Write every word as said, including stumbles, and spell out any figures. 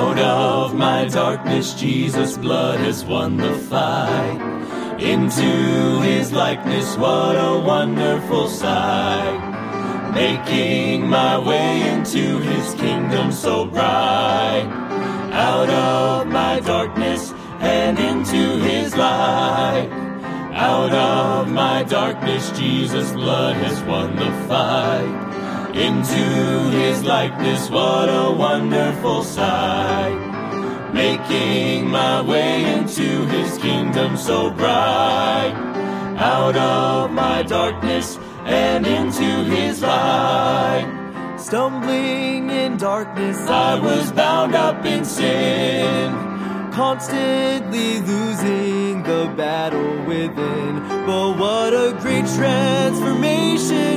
Out of my darkness, Jesus' blood has won the fight. Into his likeness, what a wonderful sight. Making my way into his kingdom so bright. Out of my darkness and into his light. Out of my darkness, Jesus' blood has won the fight. Into his likeness, what a wonderful sight. Making my way into his kingdom so bright. Out of my darkness and into his light. Stumbling in darkness, I was bound up in sin, constantly losing the battle within. But what a great transformation